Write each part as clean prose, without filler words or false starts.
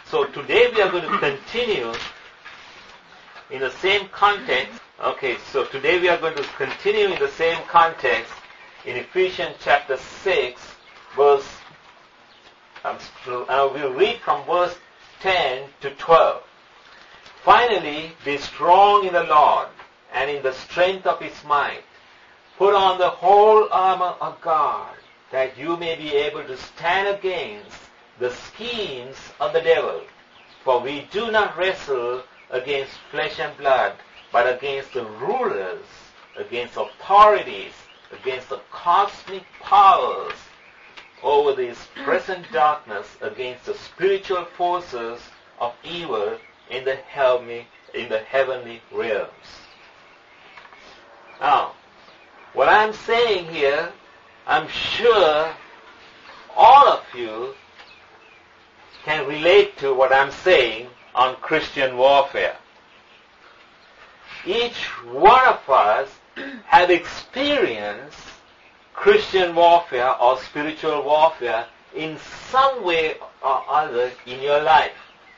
So today we are going to continue in the same context. Okay, so today we are going to continue in the same context in Ephesians chapter 6, verse, we'll read from verse 10 to 12. Finally, be strong in the Lord and in the strength of His might. Put on the whole armor of God, that you may be able to stand against the schemes of the devil. For we do not wrestle against flesh and blood, but against the rulers, against authorities, against the cosmic powers over this present darkness, against the spiritual forces of evil in the heavenly realms. Now, what I'm saying here, I'm sure all of you can relate to what I'm saying on Christian warfare. Each one of us have experienced Christian warfare or spiritual warfare in some way or other in your life.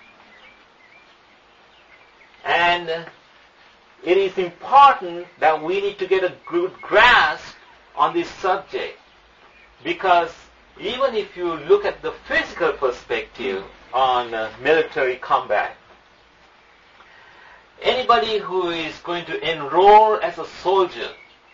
And it is important that we need to get a good grasp on this subject, because even if you look at the physical perspective on military combat, anybody who is going to enroll as a soldier,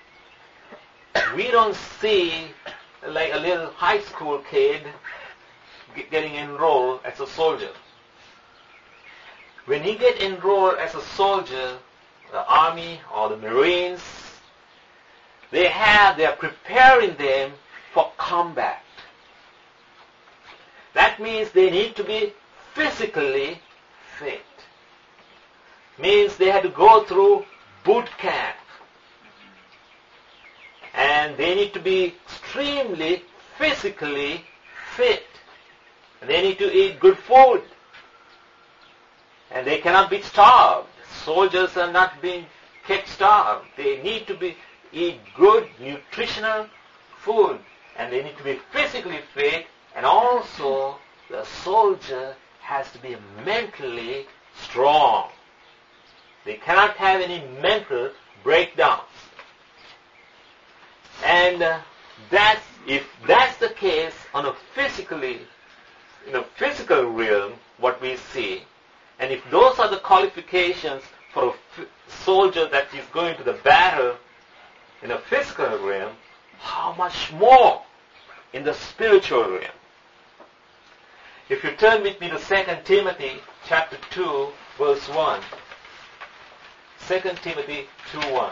we don't see like a little high school kid getting enrolled as a soldier. When he gets enrolled as a soldier, the Army or the Marines, they are preparing them for combat. That means they need to be physically fit. Means they have to go through boot camp. And they need to be extremely physically fit. And they need to eat good food. And they cannot be starved. Soldiers are not being kept starved. They need to eat good, nutritional food. And they need to be physically fit. And also, the soldier has to be mentally strong. They cannot have any mental breakdowns. And if that's the case in a physical realm, what we see, and if those are the qualifications for a soldier that is going to the battle in a physical realm, how much more in the spiritual realm? If you turn with me to 2 Timothy chapter 2, verse 1. 2 Timothy 2:1.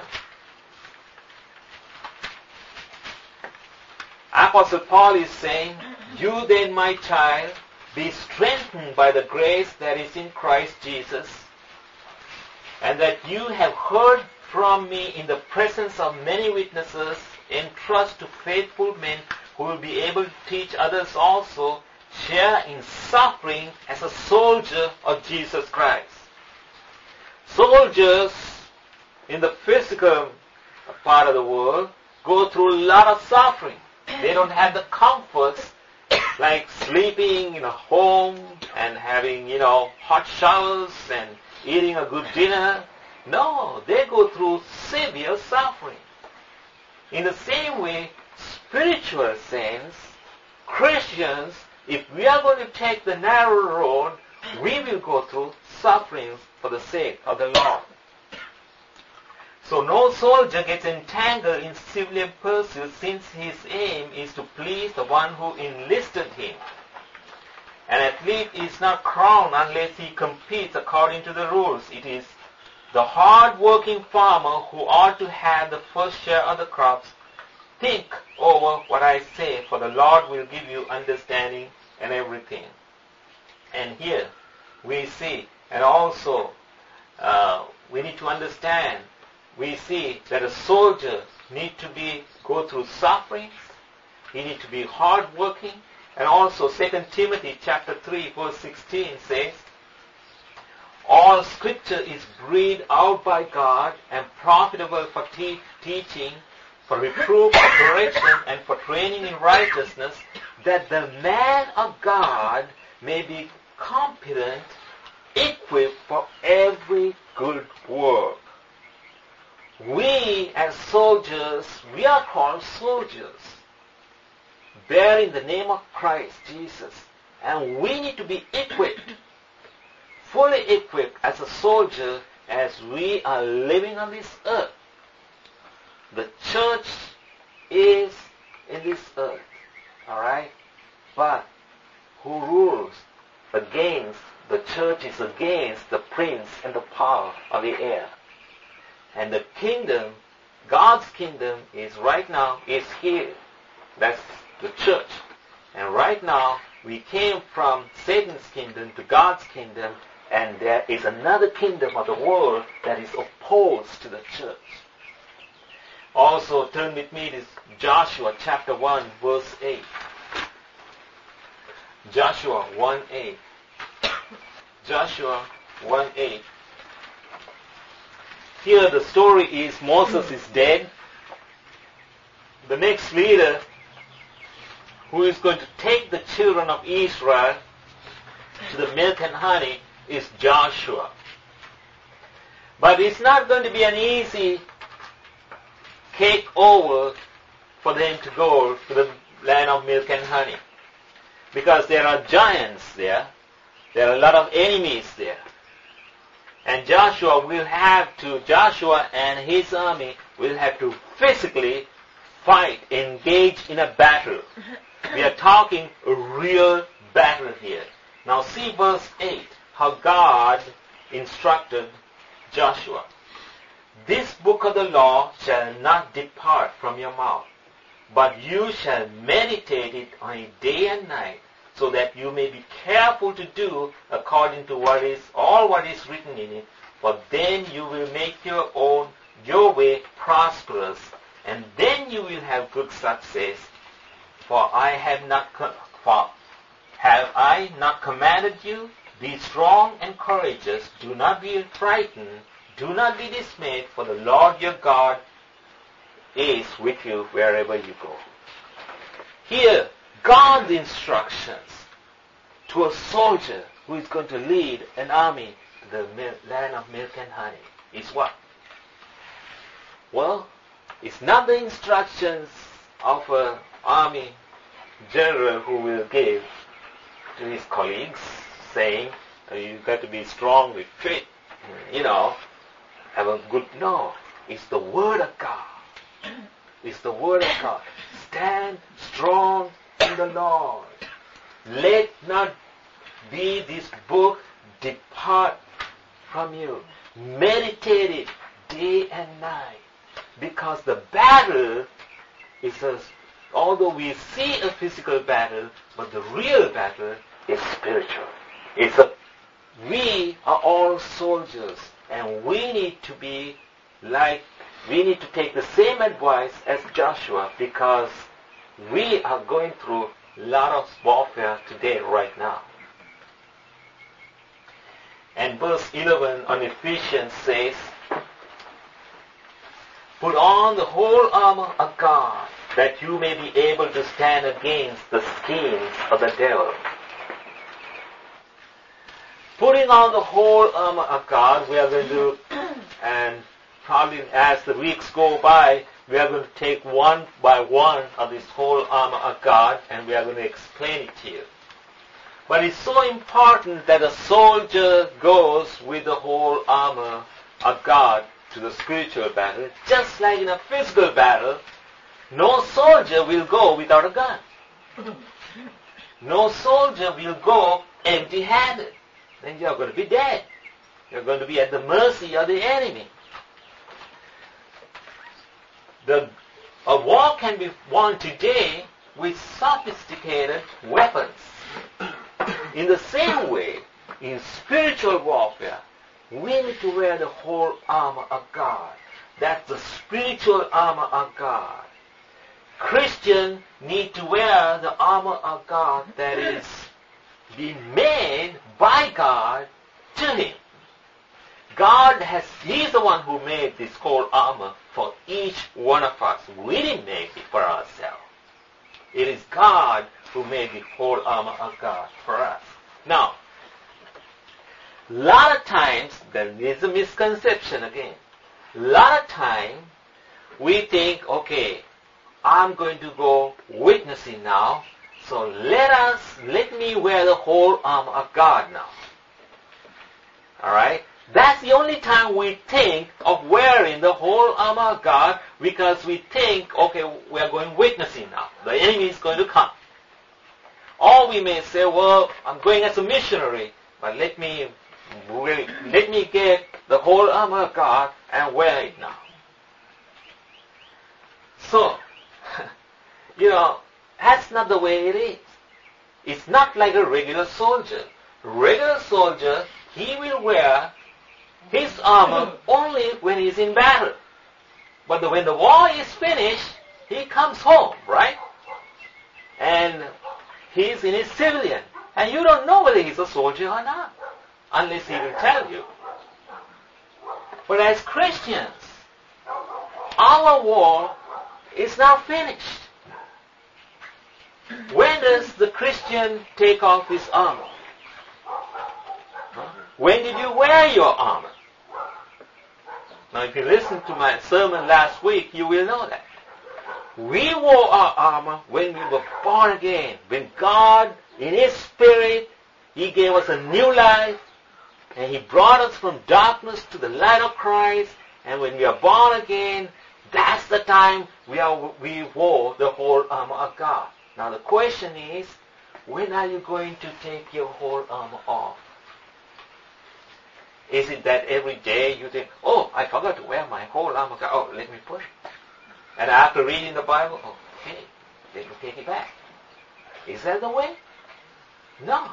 Apostle Paul is saying, you then, my child, be strengthened by the grace that is in Christ Jesus, and that you have heard from me in the presence of many witnesses, entrust to faithful men who will be able to teach others also. Share in suffering as a soldier of Jesus Christ. Soldiers in the physical part of the world go through a lot of suffering. They don't have the comforts like sleeping in a home and having, hot showers and eating a good dinner. No, they go through severe suffering. In the same way, spiritual sense, Christians, if we are going to take the narrow road, we will go through sufferings for the sake of the Lord. So no soldier gets entangled in civilian pursuits, since his aim is to please the one who enlisted him. An athlete is not crowned unless he competes according to the rules. It is the hard-working farmer who ought to have the first share of the crops. Think over what I say, for the Lord will give you understanding and everything. And here we see, and also we need to understand, we see that a soldier needs to go through sufferings, he needs to be hard-working, and also 2 Timothy chapter 3 verse 16 says, all scripture is breathed out by God and profitable for teaching, for reproof, for correction, and for training in righteousness, that the man of God may be competent, equipped for every good work. We as soldiers, we are called soldiers, bearing the name of Christ Jesus. And we need to be equipped, fully equipped as a soldier as we are living on this earth. The church is in this earth, alright? But who rules against the church is against the prince and the power of the air. And the kingdom, God's kingdom is right now, is here. That's the church. And right now, we came from Satan's kingdom to God's kingdom, and there is another kingdom of the world that is opposed to the church. Also, turn with me to Joshua chapter 1, verse 8. Joshua 1:8. Joshua 1:8. Here the story is Moses is dead. The next leader who is going to take the children of Israel to the milk and honey is Joshua. But it's not going to be an easy cake over for them to go to the land of milk and honey. Because there are giants there. There are a lot of enemies there. And Joshua and his army will have to physically fight, engage in a battle. We are talking a real battle here. Now see verse 8, how God instructed Joshua. This book of the law shall not depart from your mouth, but you shall meditate it on it day and night, so that you may be careful to do according to all what is written in it. For then you will make your way prosperous, and then you will have good success. For have I not commanded you? Be strong and courageous. Do not be frightened. Do not be dismayed, for the Lord your God is with you wherever you go. Here, God's instructions to a soldier who is going to lead an army to the land of milk and honey is what? Well, it's not the instructions of an army general who will give to his colleagues saying, you've got to be strong, be fit, have a good... No, it's the Word of God. It's the Word of God. Stand strong in the Lord. Let not be this book depart from you. Meditate it day and night. Because the battle is although we see a physical battle, but the real battle is spiritual. We are all soldiers, and we need to take the same advice as Joshua, because we are going through a lot of warfare today, right now. And verse 11 on Ephesians says, put on the whole armor of God, that you may be able to stand against the schemes of the devil. Putting on the whole armor of God, we are going to, and probably as the weeks go by, we are going to take one by one of this whole armor of God, and we are going to explain it to you. But it's so important that a soldier goes with the whole armor of God to the spiritual battle. Just like in a physical battle, no soldier will go without a gun. No soldier will go empty-handed. Then you're going to be dead. You're going to be at the mercy of the enemy. A war can be won today with sophisticated weapons. In the same way, in spiritual warfare, we need to wear the whole armor of God. That's the spiritual armor of God. Christians need to wear the armor of God that is being made by God to Him. He's the one who made this whole armor for each one of us. We didn't make it for ourselves. It is God who made the whole armor of God for us. Now, lot of times, there is a misconception again. A lot of time, we think, okay, I'm going to go witnessing now, so let me wear the whole armor of God now. Alright? That's the only time we think of wearing the whole armor of God, because we think, okay, we are going witnessing now. The enemy is going to come. Or we may say, well, I'm going as a missionary, but let me get the whole armor of God and wear it now. So, that's not the way it is. It's not like a regular soldier. Regular soldier, he will wear his armor only when he's in battle. But when the war is finished, he comes home, right? And he's in his civilian. And you don't know whether he's a soldier or not, unless he will tell you. But as Christians, our war is now finished. When does the Christian take off his armor? When did you wear your armor? Now, if you listened to my sermon last week, you will know that. We wore our armor when we were born again. When God, in His Spirit, He gave us a new life, and He brought us from darkness to the light of Christ. And when we are born again, that's the time we wore the whole armor of God. Now the question is, when are you going to take your whole armor off? Is it that every day you think, oh, I forgot to wear my whole armor? Oh, let me put it. And after reading the Bible, okay, let me take it back. Is that the way? No.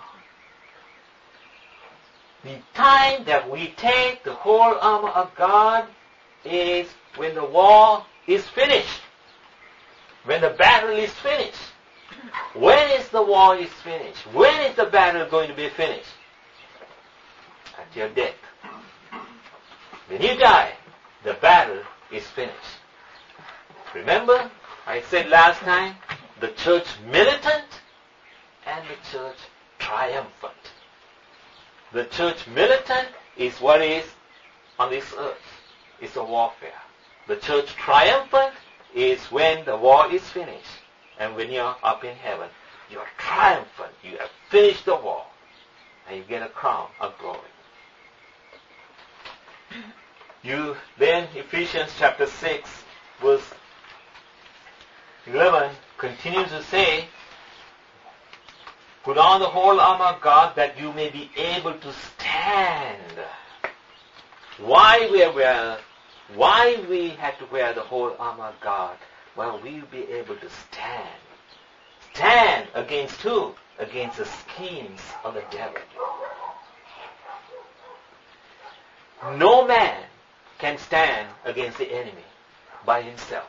The time that we take the whole armor of God is when the war is finished. When the battle is finished. When is the war is finished? When is the battle going to be finished? At your death. When you die, the battle is finished. Remember, I said last time, the church militant and the church triumphant. The church militant is what is on this earth. It's a warfare. The church triumphant is when the war is finished. And when you're up in heaven, you're triumphant. You have finished the war. And you get a crown of glory. Then Ephesians chapter 6 verse 11 continues to say, put on the whole armor of God that you may be able to stand. Why we had to wear the whole armor of God? Well, we'll be able to stand. Stand against who? Against the schemes of the devil. No man can stand against the enemy by himself.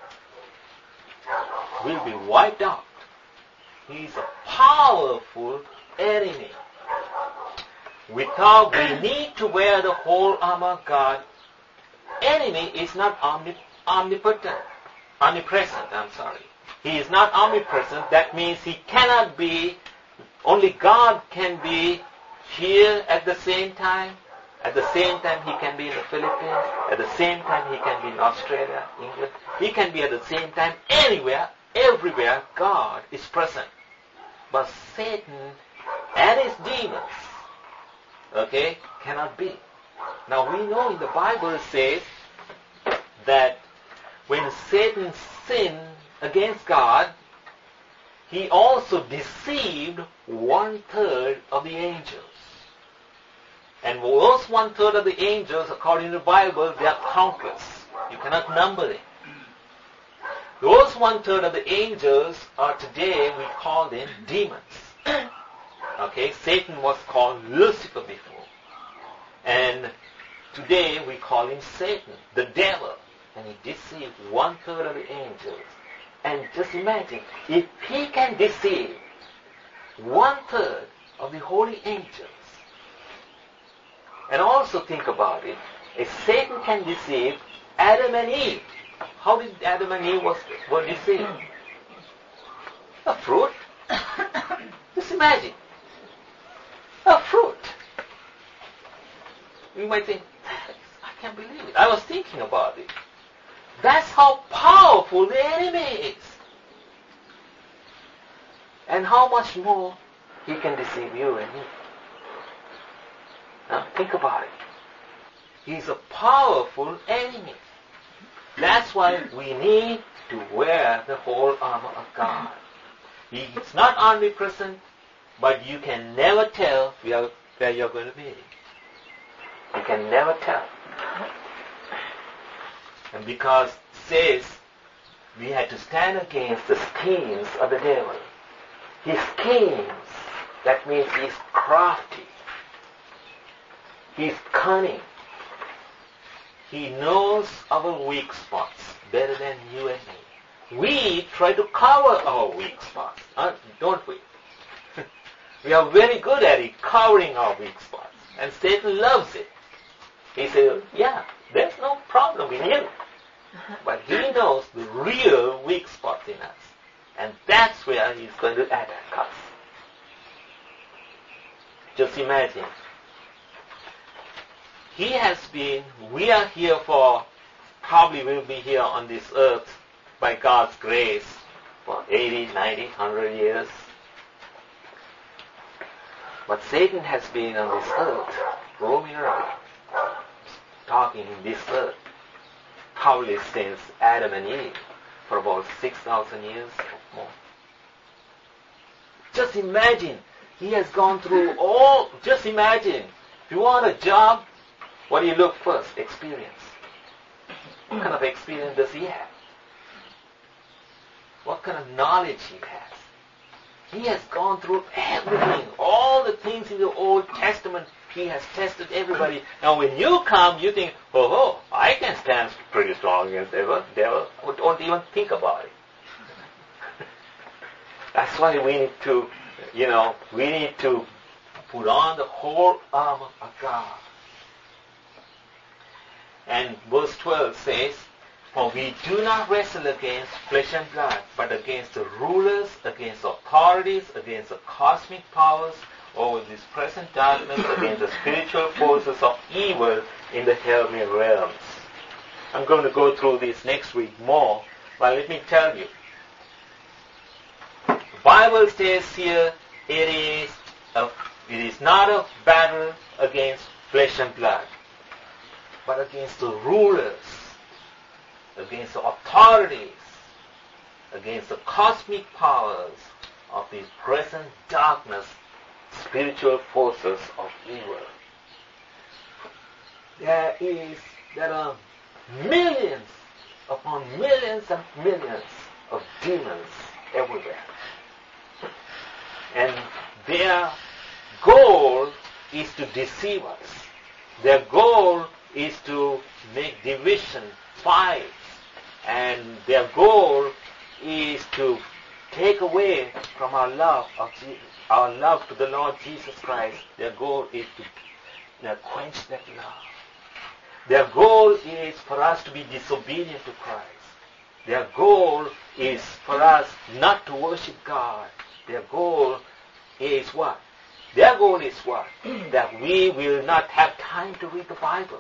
Will be wiped out. He's a powerful enemy. We need to wear the whole armor of God. Enemy is not omnipresent. He is not omnipresent. That means he cannot be, only God can be here at the same time. At the same time he can be in the Philippines. At the same time he can be in Australia, England. He can be at the same time anywhere, everywhere God is present. But Satan and his demons, cannot be. Now we know in the Bible it says that when Satan sinned against God, he also deceived 1/3 of the angels. And those 1/3 of the angels, according to the Bible, they are countless. You cannot number them. Those 1/3 of the angels are today, we call them demons. Satan was called Lucifer before. And today we call him Satan, the devil. And he deceived 1/3 of the angels. And just imagine, if he can deceive 1/3 of the holy angels, and also think about it, if Satan can deceive Adam and Eve, how did Adam and Eve were deceived? A fruit. Just imagine. A fruit. you might think, I can't believe it. I was thinking about it. That's how powerful the enemy is. And how much more he can deceive you and me. Now think about it. He's a powerful enemy. That's why we need to wear the whole armor of God. He's not omnipresent, but you can never tell where you're going to be. You can never tell. And because it says we had to stand against the schemes of the devil. His schemes, that means he's crafty. He's cunning. He knows our weak spots better than you and me. We try to cover our weak spots, don't we? We are very good at it, covering our weak spots. And Satan loves it. He says, yeah, there's no problem in you. But he knows the real weak spots in us. And that's where he's going to attack us. Just imagine. We are here probably will be here on this earth by God's grace for 80, 90, 100 years. But Satan has been on this earth, roaming around, talking in this earth, probably since Adam and Eve, for about 6,000 years or more. Just imagine, he has gone through just imagine, if you want a job, what do you look first? Experience. What kind of experience does he have? What kind of knowledge he has? He has gone through everything, all the things in the Old Testament. He has tested everybody. Now when you come, you think, I can stand pretty strong against the devil. Don't even think about it. That's why we need to, put on the whole armor of God. And verse 12 says, for we do not wrestle against flesh and blood, but against the rulers, against authorities, against the cosmic powers over this present darkness, against the spiritual forces of evil in the heavenly realms. I'm going to go through this next week more, but let me tell you. The Bible says here, it is not a battle against flesh and blood, but against the rulers, against the authorities, against the cosmic powers of this present darkness, spiritual forces of evil. There are millions upon millions and millions of demons everywhere. And their goal is to deceive us. Their goal is to make division, fights, and their goal is to take away from our love to the Lord Jesus Christ. Their goal is to quench that love. Their goal is for us to be disobedient to Christ. Their goal is for us not to worship God. Their goal is what? Their goal is what? That we will not have time to read the Bible.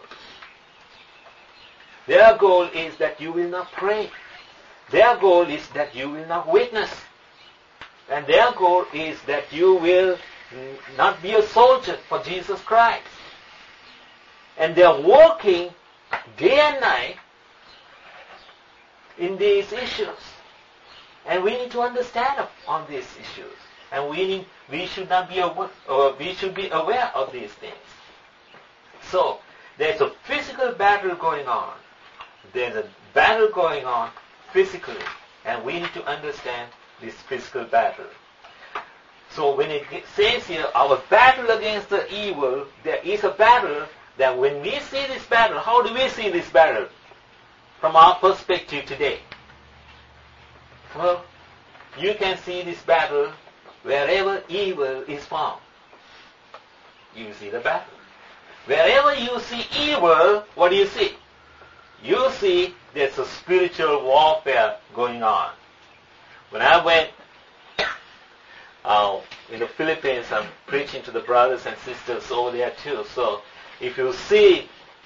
Their goal is that you will not pray. Their goal is that you will not witness. And their goal is that you will not be a soldier for Jesus Christ. And they are working day and night in these issues. And we need to understand on these issues. And we should be aware of these things. So, there's a physical battle going on. There's a battle going on physically. And we need to understand this physical battle. So when it says here, our battle against the evil, there is a battle that when we see this battle, how do we see this battle? From our perspective today. Well, you can see this battle wherever evil is found. You see the battle. Wherever you see evil, what do you see? You see there's a spiritual warfare going on. When I went in the Philippines, I'm preaching to the brothers and sisters over there too. So If you see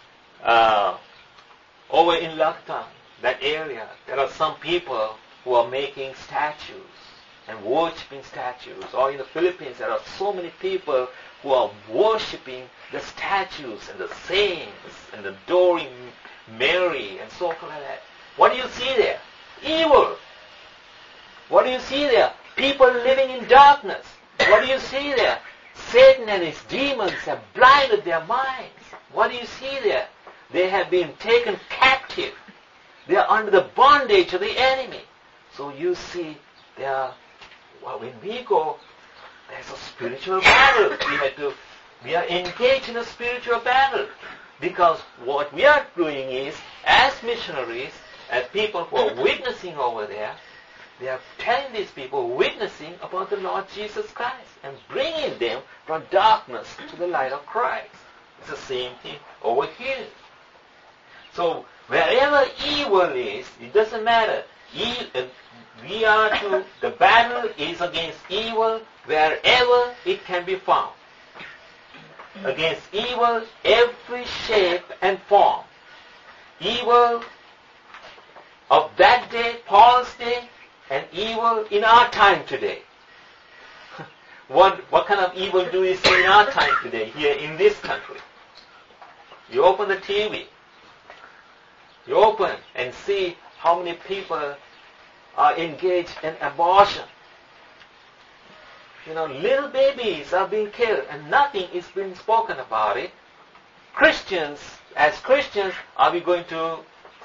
over in Laktan, that area, there are some people who are making statues and worshipping statues. Or in the Philippines, there are so many people who are worshipping the statues and the saints and adoring Mary and so forth like that. What do you see there? Evil. What do you see there? People living in darkness. What do you see there? Satan and his demons have blinded their minds. What do you see there? They have been taken captive. They are under the bondage of the enemy. So you see, when we go, there's a spiritual battle. We are engaged in a spiritual battle. Because what we are doing is, as missionaries, as people who are witnessing over there, they are telling these people, witnessing about the Lord Jesus Christ and bringing them from darkness to the light of Christ. It's the same thing over here. So wherever evil is, it doesn't matter. The battle is against evil wherever it can be found. Against evil, every shape and form. Evil of that day, Paul's day, and evil in our time today. What kind of evil do we see in our time today, here in this country? You open the TV. You open and see how many people are engaged in abortion. Little babies are being killed and nothing is being spoken about it. As Christians, are we going to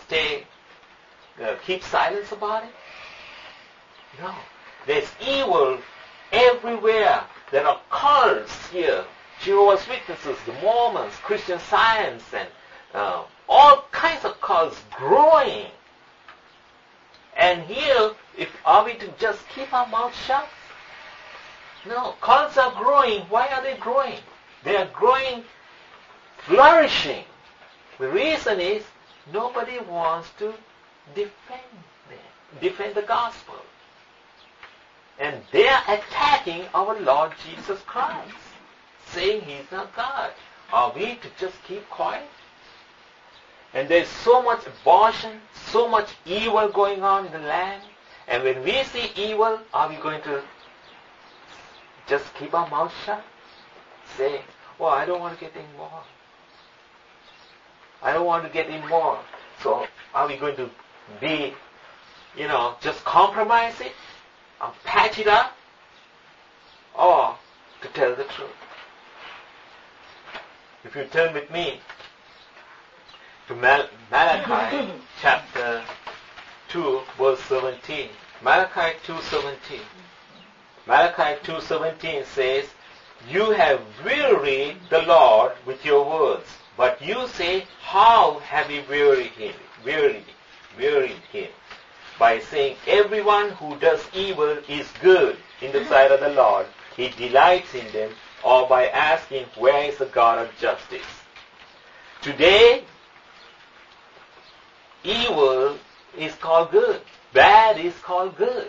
keep silence about it? No. There's evil everywhere. There are cults here. Jehovah's Witnesses, the Mormons, Christian Science, and all kinds of cults growing. And here, are we to just keep our mouth shut? No, cults are growing. Why are they growing? They are growing, flourishing. The reason is nobody wants to defend the gospel. And they are attacking our Lord Jesus Christ, saying He's not God. Are we to just keep quiet? And there's so much abortion, so much evil going on in the land. And when we see evil, are we going to just keep our mouth shut? Say, I don't want to get any more. I don't want to get any more. So are we going to be, just compromise it? Or patch it up? Or to tell the truth? If you turn with me to Malachi chapter 2 verse 17. Malachi 2:17. Malachi 2:17 says, "You have wearied the Lord with your words, but you say, how have we wearied him? By saying, everyone who does evil is good in the sight of the Lord. He delights in them. Or by asking, where is the God of justice?" Today, evil is called good. Bad is called good.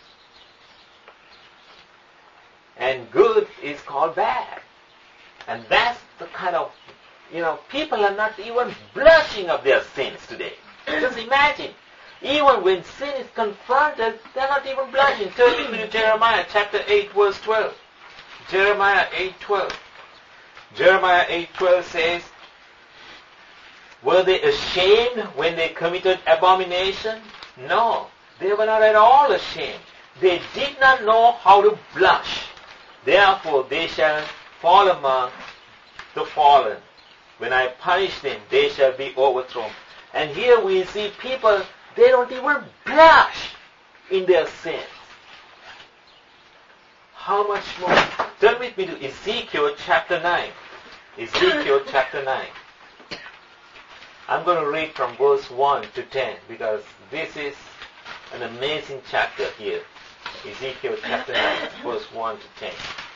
And good is called bad. And that's the kind of, people are not even blushing of their sins today. Just imagine. Even when sin is confronted, they're not even blushing. Turn with me to Jeremiah chapter 8 verse 12. Jeremiah 8:12. Jeremiah 8:12 says, "Were they ashamed when they committed abomination? No, they were not at all ashamed. They did not know how to blush. Therefore they shall fall among the fallen. When I punish them, they shall be overthrown." And here we see people, they don't even blush in their sins. How much more? Turn with me to Ezekiel chapter 9. Ezekiel chapter 9. I'm going to read from verse 1 to 10 because this is an amazing chapter here. Ezekiel chapter 9, verse 1 to 10.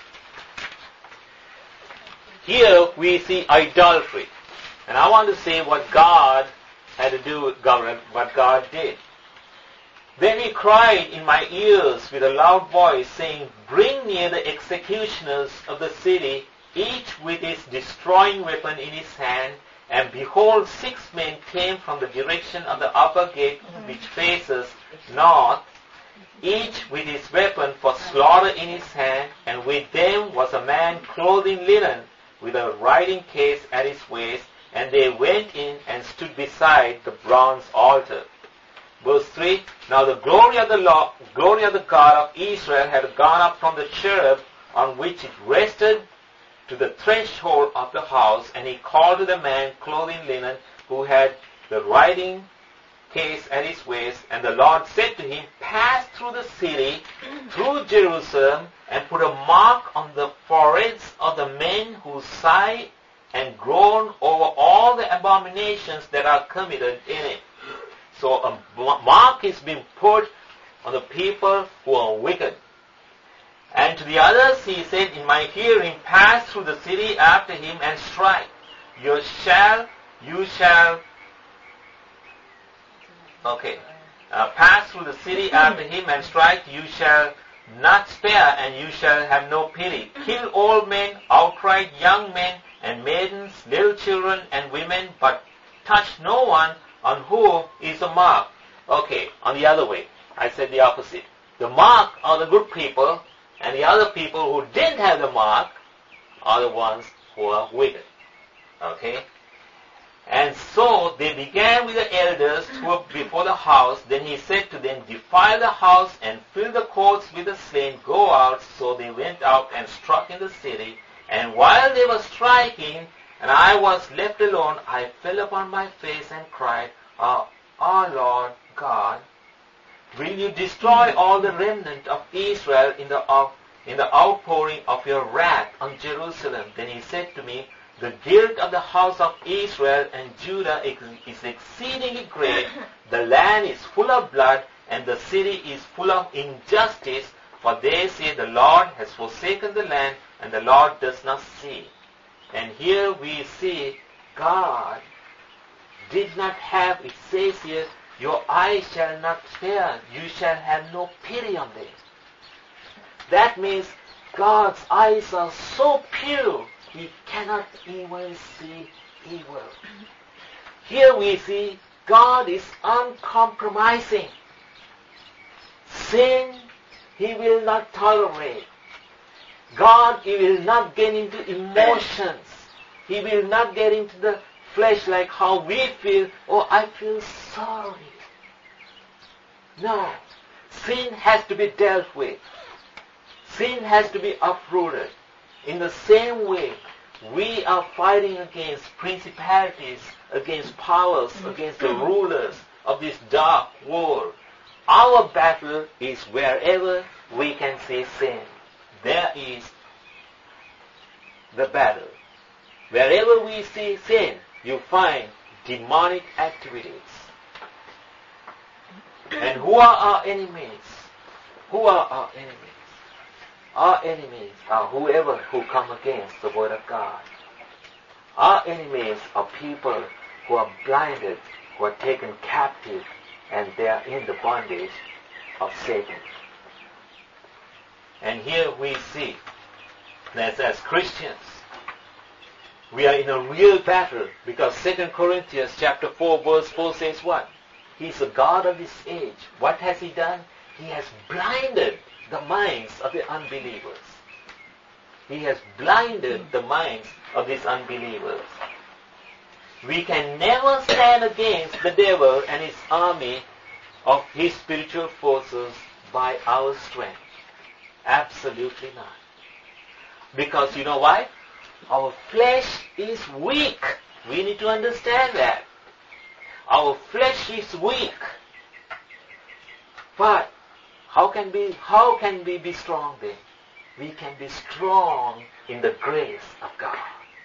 Here we see idolatry. And I want to say what God had to do with government, what God did. "Then he cried in my ears with a loud voice, saying, Bring near the executioners of the city, each with his destroying weapon in his hand. And behold, 6 men came from the direction of the upper gate which faces north, each with his weapon for slaughter in his hand, and with them was a man clothed in linen, with a writing case at his waist, and they went in and stood beside the bronze altar. Verse 3, Now the glory of the God of Israel had gone up from the cherub on which it rested to the threshold of the house, and he called to the man clothed in linen, who had the writing case at his waist, and the Lord said to him, Pass through the city, through Jerusalem, and put a mark on the foreheads of the men who sigh and groan over all the abominations that are committed in it. So a mark is being put on the people who are wicked. And to the others he said, In my hearing, pass through the city after him and strike. You shall, pass through the city after him and strike. You shall not spare, and you shall have no pity. Kill old men, outright young men and maidens, little children and women, but touch no one on whom is the mark. Okay, on the other way, I said the opposite. The mark are the good people, and the other people who didn't have the mark are the ones who are wicked. Okay? And so they began with the elders who were before the house. Then he said to them, Defile the house and fill the courts with the slain. Go out. So they went out and struck in the city. And while they were striking, and I was left alone, I fell upon my face and cried, Our Lord God, will you destroy all the remnant of Israel in the outpouring of your wrath on Jerusalem? Then he said to me, The guilt of the house of Israel and Judah is exceedingly great. The land is full of blood, and the city is full of injustice. For they say, The Lord has forsaken the land, and the Lord does not see. And here we see God did not have, it says here, Your eyes shall not spare, you shall have no pity on them. That means God's eyes are so pure, He cannot even see evil. Here we see God is uncompromising. Sin, He will not tolerate. God, He will not get into emotions. He will not get into the flesh like how we feel, oh, I feel sorry. No. Sin has to be dealt with. Sin has to be uprooted. In the same way, we are fighting against principalities, against powers, against the rulers of this dark world. Our battle is wherever we can see sin. There is the battle. Wherever we see sin, you find demonic activities. And who are our enemies? Who are our enemies? Our enemies are whoever who come against the Word of God. Our enemies are people who are blinded, who are taken captive, and they are in the bondage of Satan. And here we see that as Christians, we are in a real battle, because 2 Corinthians chapter 4 verse 4 says what? He's the God of this age. What has He done? He has blinded the minds of the unbelievers. He has blinded the minds of these unbelievers. We can never stand against the devil and his army of his spiritual forces by our strength. Absolutely not. Because you know why? Our flesh is weak. We need to understand that. Our flesh is weak. But how can we be strong then? We can be strong in the grace of God.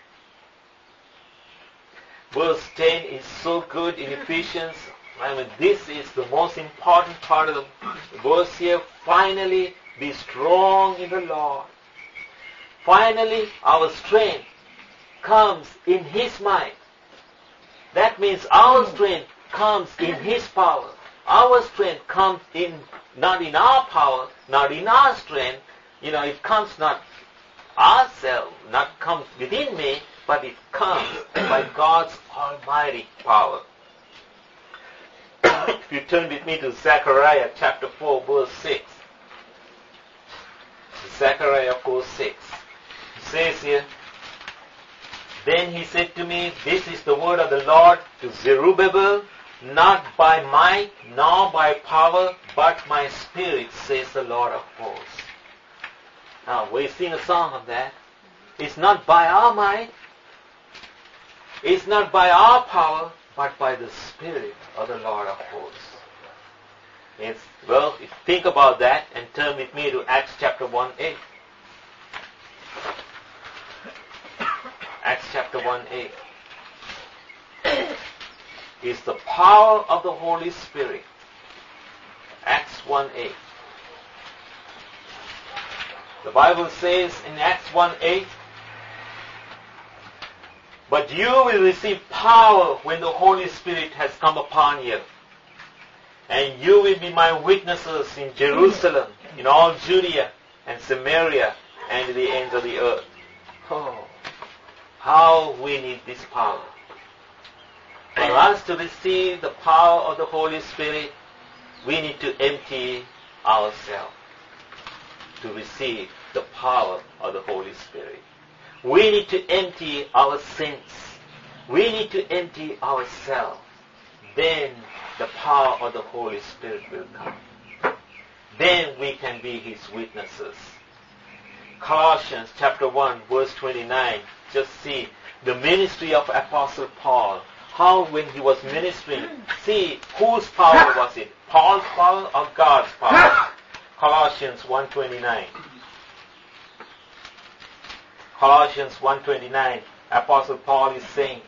Verse 10 is so good in Ephesians. I mean, this is the most important part of the verse here. Finally, be strong in the Lord. Finally, our strength comes in His might. That means our strength comes in His power. Our strength comes not in our power, not in our strength. It comes not ourselves, not comes within me, but it comes by God's almighty power. If you turn with me to Zechariah chapter 4, verse 6. Zechariah 4:6. It says here, Then he said to me, This is the word of the Lord to Zerubbabel, not by might, nor by power, but my spirit, says the Lord of hosts. Now, we sing a song of that. It's not by our might, it's not by our power, but by the Spirit of the Lord of hosts. Well, think about that and turn with me to Acts chapter 1:8. Acts chapter 1:8. Is the power of the Holy Spirit. Acts 1:8. The Bible says in Acts 1:8, But you will receive power when the Holy Spirit has come upon you. And you will be my witnesses in Jerusalem, in all Judea and Samaria, and to the ends of the earth. Oh, how we need this power. For us to receive the power of the Holy Spirit, we need to empty ourselves to receive the power of the Holy Spirit. We need to empty our sins. We need to empty ourselves. Then the power of the Holy Spirit will come. Then we can be His witnesses. Colossians chapter 1 verse 29. Just see the ministry of Apostle Paul. How when he was ministering, see whose power was it? Paul's power or God's power? Colossians 1:29. Colossians 1:29. Apostle Paul is saying,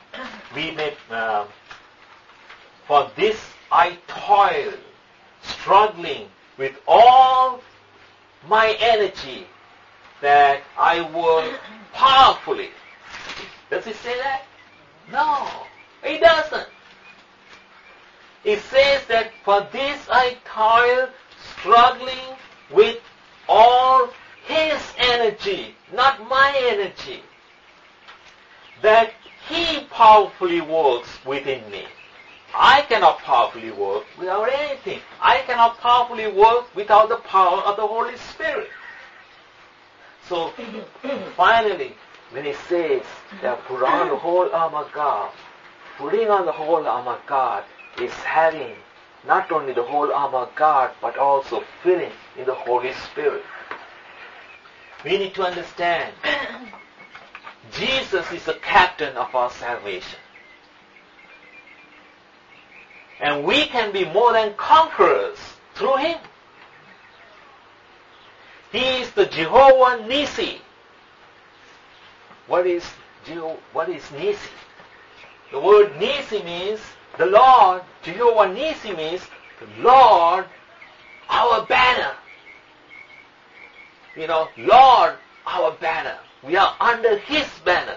For this I toil, struggling with all my energy, that I work powerfully. Does he say that? No, he doesn't. It says that for this I toil, struggling with all his energy, not my energy, that he powerfully works within me. I cannot powerfully work without anything. I cannot powerfully work without the power of the Holy Spirit. So, finally, when it says that put on the whole armor of God, putting on the whole armor of God is having not only the whole armor of God, but also filling in the Holy Spirit. We need to understand, Jesus is the captain of our salvation. And we can be more than conquerors through Him. He is the Jehovah Nissi. What is Nissi? The word Nissi means the Lord. Jehovah Nissi means the Lord, our banner. Lord, our banner. We are under His banner.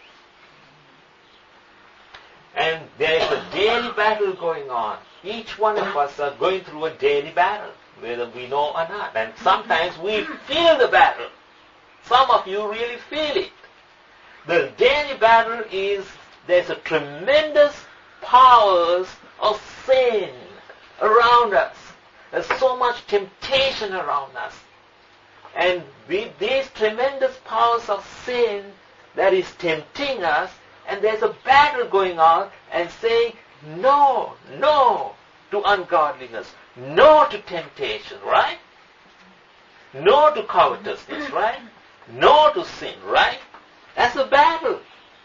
And there is a daily battle going on. Each one of us are going through a daily battle, whether we know or not. And sometimes we feel the battle. Some of you really feel it. The daily battle is, there's a tremendous powers of sin around us. There's so much temptation around us. And with these tremendous powers of sin that is tempting us, and there's a battle going on and saying, no to ungodliness, no to temptation, right? No to covetousness, right? No to sin, right? That's a battle.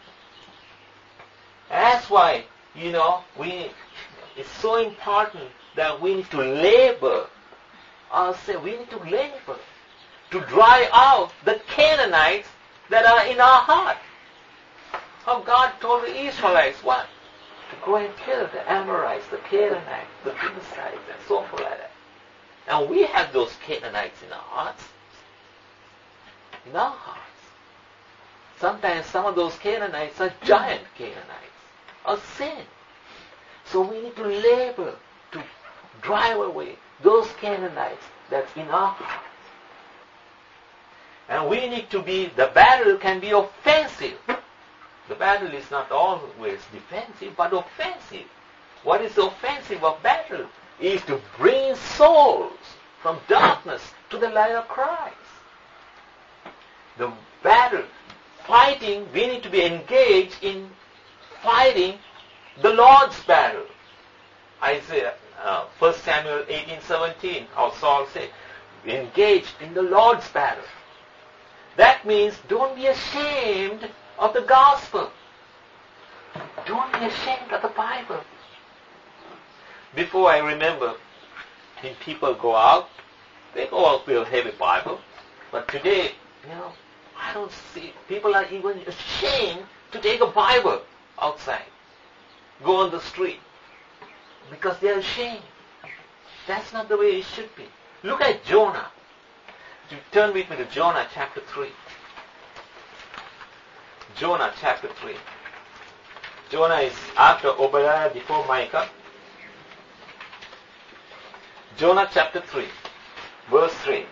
That's why, it's so important that we need to labor. I'll say we need to labor to drive out the Canaanites that are in our heart. How God told the Israelites what? To go and kill the Amorites, the Canaanites, the Jebusites, and so forth like that. And we have those Canaanites in our hearts. In our hearts. Sometimes some of those Canaanites are giant Canaanites of sin. So we need to labor to drive away those Canaanites that's in our hearts. And we need to be, the battle can be offensive. The battle is not always defensive, but offensive. What is the offensive of battle? It is to bring souls from darkness to the light of Christ. The battle, fighting, we need to be engaged in fighting the Lord's battle. Isaiah, 1 Samuel 18:17, how Saul said, engaged in the Lord's battle. That means don't be ashamed of the gospel. Don't be ashamed of the Bible. Before I remember, when people go out, they go out with a heavy Bible. But today, I don't see, people are even ashamed to take a Bible outside. Go on the street. Because they are ashamed. That's not the way it should be. Look at Jonah. You turn with me to Jonah chapter 3. Jonah chapter 3. Jonah is after Obadiah, before Micah. Jonah chapter 3, verse 3.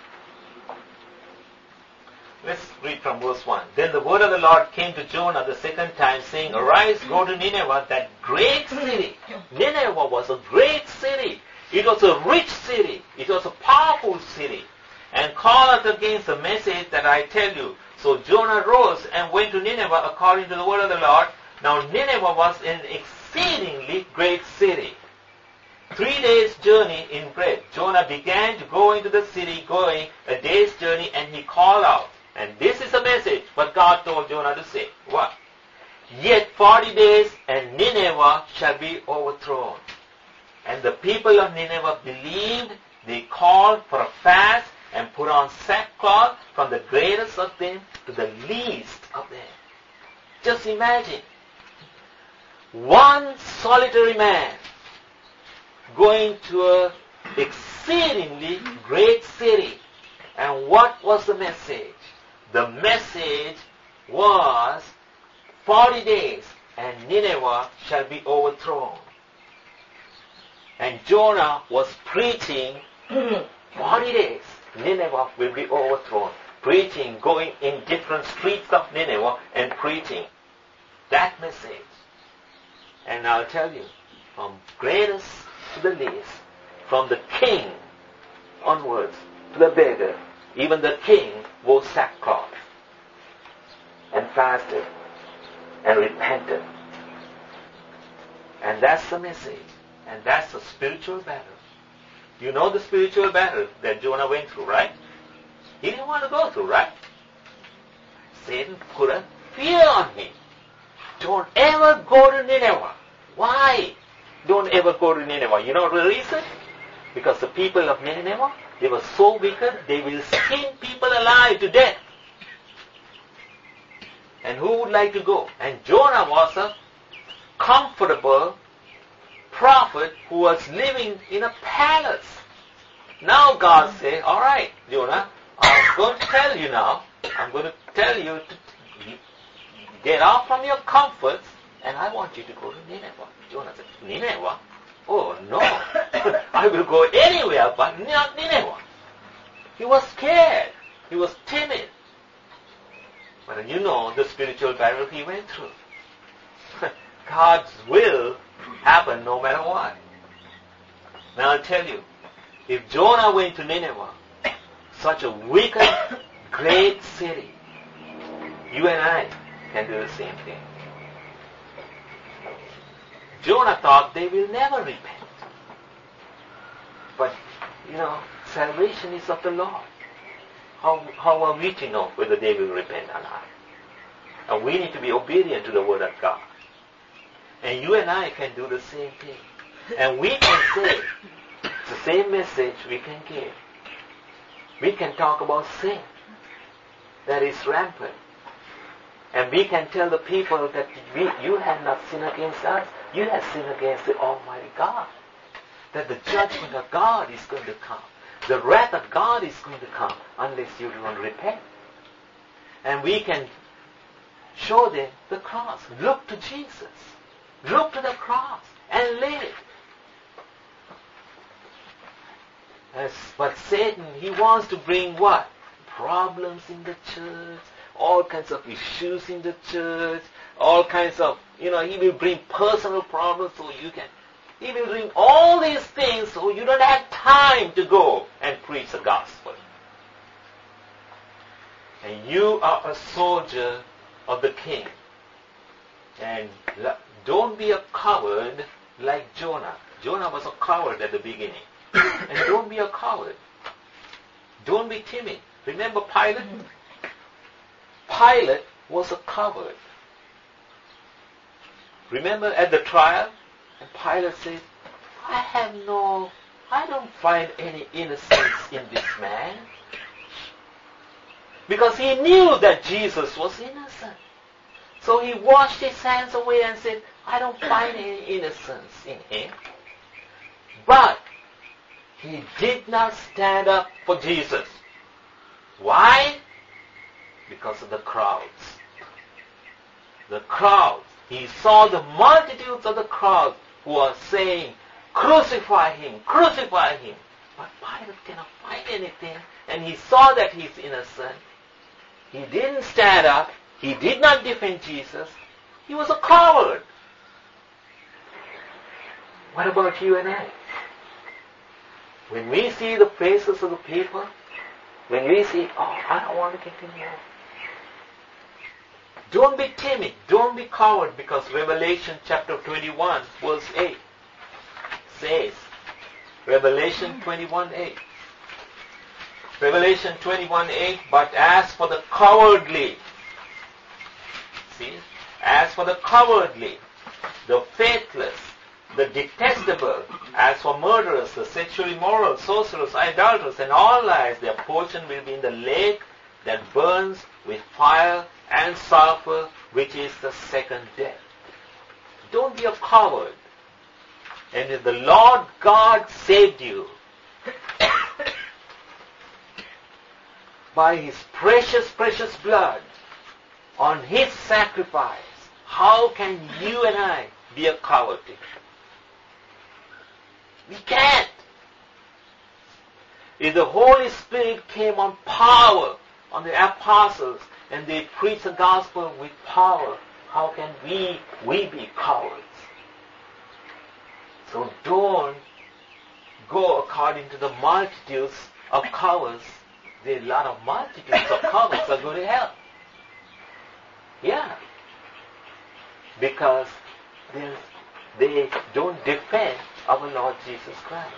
Let's read from verse 1. Then the word of the Lord came to Jonah the second time, saying, Arise, go to Nineveh, that great city. Nineveh was a great city. It was a rich city. It was a powerful city. And call out against the message that I tell you. So Jonah rose and went to Nineveh according to the word of the Lord. Now Nineveh was an exceedingly great city. 3 days' journey in breadth. Jonah began to go into the city, going a day's journey, and he called out. And this is the message what God told Jonah to say. What? Yet 40 days and Nineveh shall be overthrown. And the people of Nineveh believed. They called for a fast and put on sackcloth from the greatest of them to the least of them. Just imagine. One solitary man going to an exceedingly great city. And what was the message? The message was 40 days and Nineveh shall be overthrown. And Jonah was preaching 40 days. Nineveh will be overthrown. Preaching, going in different streets of Nineveh and preaching that message. And I'll tell you, from greatest to the least, from the king onwards to the beggar, even the king wore sackcloth and fasted and repented. And that's the message. And that's the spiritual battle. You know the spiritual battle that Jonah went through, right? He didn't want to go through, right? Satan put a fear on him. Don't ever go to Nineveh. Why? Don't ever go to Nineveh. You know the reason? Because the people of Nineveh, they were so wicked, they will skin people alive to death. And who would like to go? And Jonah was a comfortable prophet who was living in a palace. Now God said, all right, Jonah, I'm going to tell you now. I'm going to tell you to get off from your comforts, and I want you to go to Nineveh. Jonah said, Nineveh? Oh, no. I will go anywhere but not Nineveh. He was scared. He was timid. But you know the spiritual battle he went through. God's will happened no matter what. Now I'll tell you, if Jonah went to Nineveh, such a wicked, great city, you and I can do the same thing. Jonah thought they will never repent. But, salvation is of the Lord. How are we to know whether they will repent or not? And we need to be obedient to the Word of God. And you and I can do the same thing. And we can say, it's the same message we can give. We can talk about sin that is rampant. And we can tell the people that you have not sinned against us, you have sinned against the Almighty God. That the judgment of God is going to come. The wrath of God is going to come unless you don't repent. And we can show them the cross. Look to Jesus. Look to the cross and live. But Satan, he wants to bring what? problems in the church, all kinds of issues in the church, all kinds of, he will bring personal problems so he will bring all these things so you don't have time to go and preach the gospel. And you are a soldier of the King. And don't be a coward like Jonah. Jonah was a coward at the beginning. And don't be a coward. Don't be timid. Remember Pilate? Pilate was a coward. Remember at the trial? And Pilate said, I don't find any innocence in this man. Because he knew that Jesus was innocent. So he washed his hands away and said, I don't find any innocence in him. But he did not stand up for Jesus. Why? Because of the crowds. The crowds. He saw the multitudes of the crowd who are saying, crucify him, crucify him. But Pilate cannot find anything. And he saw that he's innocent. He didn't stand up. He did not defend Jesus. He was a coward. What about you and I? When we see the faces of the people, when we see, I don't want to get involved. Don't be timid. Don't be coward, because Revelation chapter 21 verse 8 says, Revelation 21:8. Revelation 21:8, but as for the cowardly, as for the cowardly, the faithless, the detestable, as for murderers, the sexually immoral, sorcerers, idolaters, and all liars, their portion will be in the lake that burns with fire and sulfur, which is the second death. Don't be a coward. And if the Lord God saved you by His precious, precious blood on His sacrifice, how can you and I be a coward? We can't. If the Holy Spirit came on power on the apostles and they preached the gospel with power, how can we be cowards? So don't go according to the multitudes of cowards. There are a lot of multitudes of cowards are going to hell. Yeah. Because they don't defend our Lord Jesus Christ.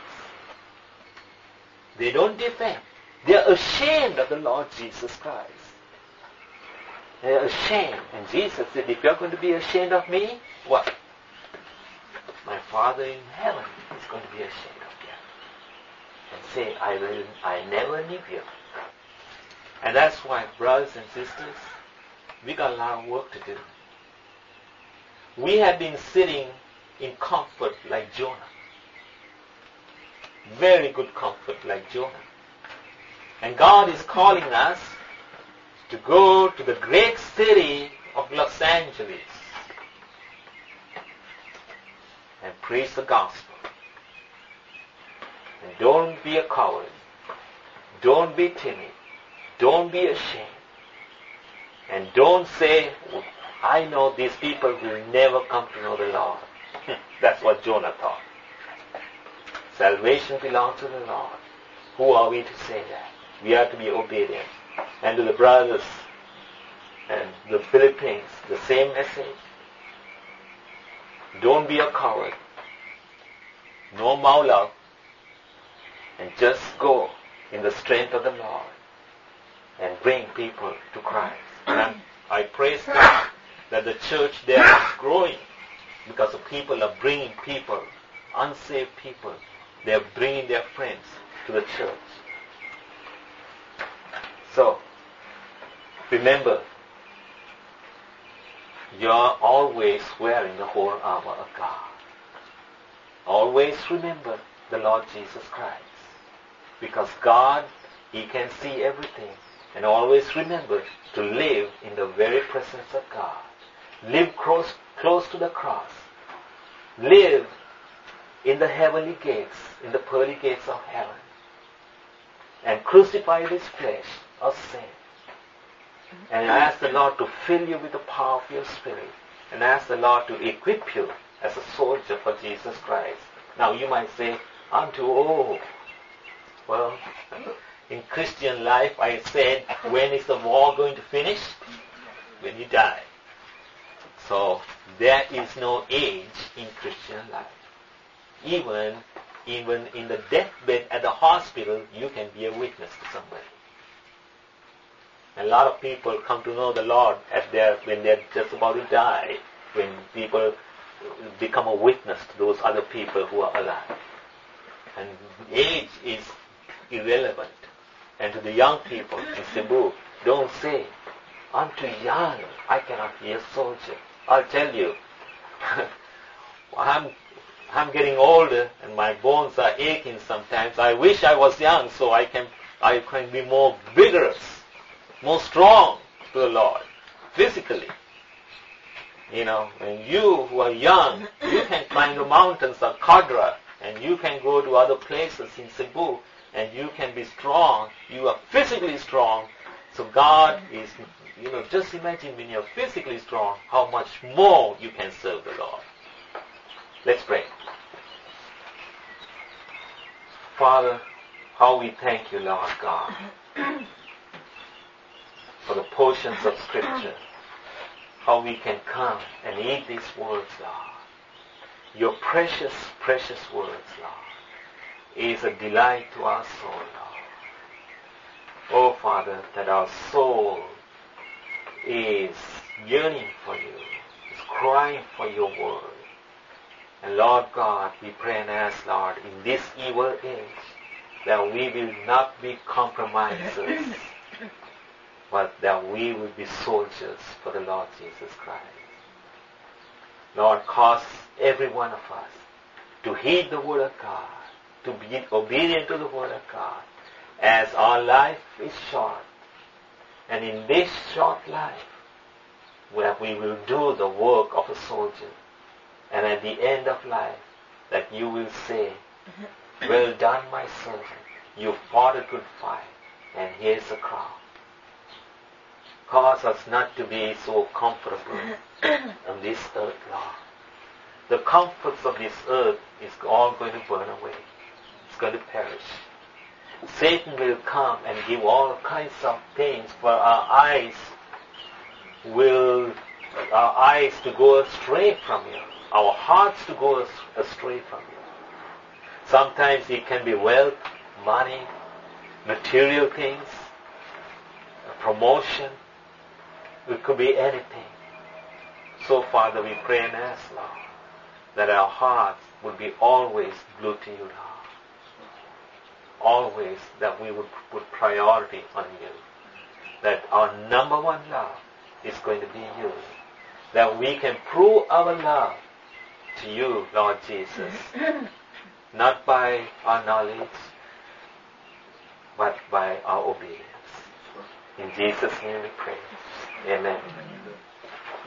They don't defend. They are ashamed of the Lord Jesus Christ. They are ashamed. And Jesus said, if you are going to be ashamed of me, what? My Father in heaven is going to be ashamed of you. And say, I never knew you. And that's why, brothers and sisters, we got a lot of work to do. We have been sitting in comfort like Jonah. Very good comfort like Jonah. And God is calling us to go to the great city of Los Angeles and preach the gospel. And don't be a coward. Don't be timid. Don't be ashamed. And don't say, I know these people will never come to know the Lord. That's what Jonah thought. Salvation belongs to the Lord. Who are we to say that? We are to be obedient. And to the brothers and the Philippines, the same message. Don't be a coward. No maulau. And just go in the strength of the Lord and bring people to Christ. And I praise God that the church there is growing because the people are bringing people, unsaved people, they are bringing their friends to the church. So, remember, you are always wearing the whole armor of God. Always remember the Lord Jesus Christ. Because God, He can see everything. And always remember to live in the very presence of God. Live close to the cross. Live in the heavenly gates, in the pearly gates of heaven. And crucify this flesh of sin. And ask the Lord to fill you with the power of your Spirit. And ask the Lord to equip you as a soldier for Jesus Christ. Now you might say, I'm too old. Well, in Christian life I said, when is the war going to finish? When you die. So there is no age in Christian life. Even in the deathbed at the hospital, you can be a witness to somebody. A lot of people come to know the Lord when they're just about to die, when people become a witness to those other people who are alive. And age is irrelevant. And to the young people in Cebu, don't say, I'm too young, I cannot be a soldier. I'll tell you, I'm getting older and my bones are aching sometimes. I wish I was young so I can be more vigorous, more strong to the Lord, physically. You know, when you who are young, you can climb the mountains of Kadra and you can go to other places in Cebu and you can be strong. You are physically strong. So God is, just imagine when you're physically strong, how much more you can serve the Lord. Let's pray. Father, how we thank you, Lord God, for the portions of Scripture. How we can come and eat these words, Lord. Your precious, precious words, Lord, is a delight to our soul, Lord. Oh, Father, that our soul is yearning for you, is crying for your word. And Lord God, we pray and ask, Lord, in this evil age, that we will not be compromisers, but that we will be soldiers for the Lord Jesus Christ. Lord, cause every one of us to heed the word of God, to be obedient to the word of God, as our life is short. And in this short life, where we will do the work of a soldier, and at the end of life, that you will say, well done, my servant. You fought a good fight, and here's a crown. Cause us not to be so comfortable on this earth, Lord. The comforts of this earth is all going to burn away. It's going to perish. Satan will come and give all kinds of things for our eyes to go astray from you. Our hearts to go astray from you. Sometimes it can be wealth, money, material things, promotion. It could be anything. So, Father, we pray and ask, Lord, that our hearts would be always glued to you, Lord. Always that we would put priority on you. That our number one love is going to be you. That we can prove our love to you, Lord Jesus. Not by our knowledge, but by our obedience. In Jesus' name we pray. Amen.